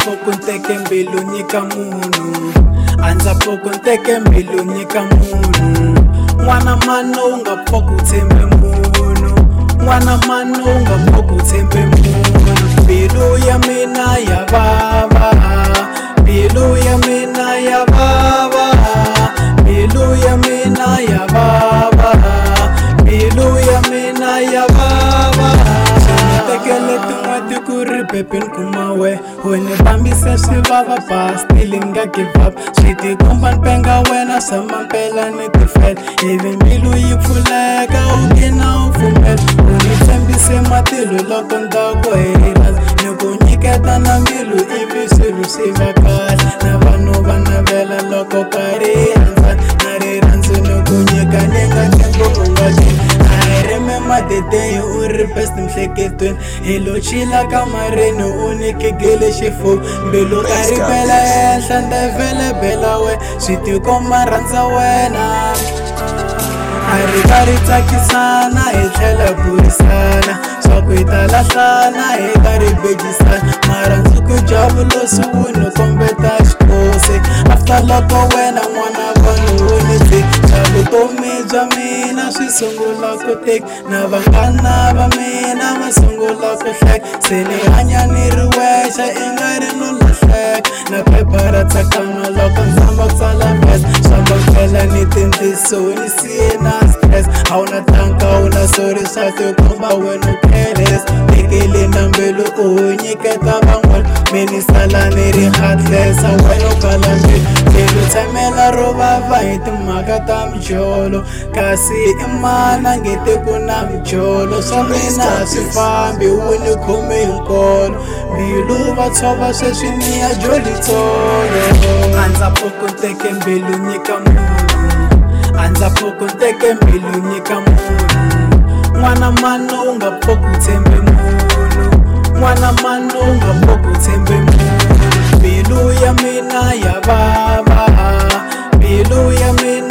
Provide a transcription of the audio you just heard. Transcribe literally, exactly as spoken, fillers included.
pfuka u teke mbilu nyika munhu a ndza pfuka u teke mbilu nyika munhu n'wana mani u nga pfuka u tshembe munhu n'wana mani u nga pfuka u tshembe munhu mbilu ya mina ya vava mbilu ya mina ya vava mbilu ya mina ya vava mbilu ya mina ya vava tekele tin'wati ku ri bebeni kuma we u ni fambise swivava pastile ni nga give up swi tikomba ni penga wena samampela ni tifela ivi mbilu yi pfuleka u gina u pfumela u ni tshembise matilo loko ndako heriras ni ku nyiketa na mbilu ivi swilo swi va kahle na vanhu va navela loko ka rirhandza na rirhandzu ni ku nyika ni nga tshembi u nga tini I remember the day u ri best mhleketweni hi lo chila kamareni u ni kegele xifuva mbilu ka rivela henhla ndevele bela we swi tikomba rhandza wena a ri karhi tsakisana hi tlhela burisana swa ku hi ta lahlana hi karhi bejisana mara nsuku javulosi wu ni kombeta xikosi after loko wena n'wana vanhu u ni teki swa vutomi bya mina swi sungula ku teka na vanghana va mina va sungula ku hleka se ni hanya ni ri wexe i nga ri no lahleka na phepha ra tsakama loko ndzamba ku tsala vhesa swamba phela ni tindziso ni siye na stress a wu na tanka a wu na sori swa tikomba wena u careless tekele na mbilu u nyiketa van'wana me ni sala ni ri heartless a wena u kala mbilu mbilu tshamela ro vava hi timhaka ta mijolo kasi i mana ngeti ku na mijolo swa mina swi fambi wu ni khome hi nkolo mbilu va tshova sweswi ni ya jolitsolo a ndza pfuka u teke mbilu nyika munhu a ndza pfuka u teke mbilu nyika munhu n'wana mani u nga pfuka u tshembe munhu n'wana mani u nga pfuka u tshembe munhu mbilu ya mina ya vava mbilu ya mina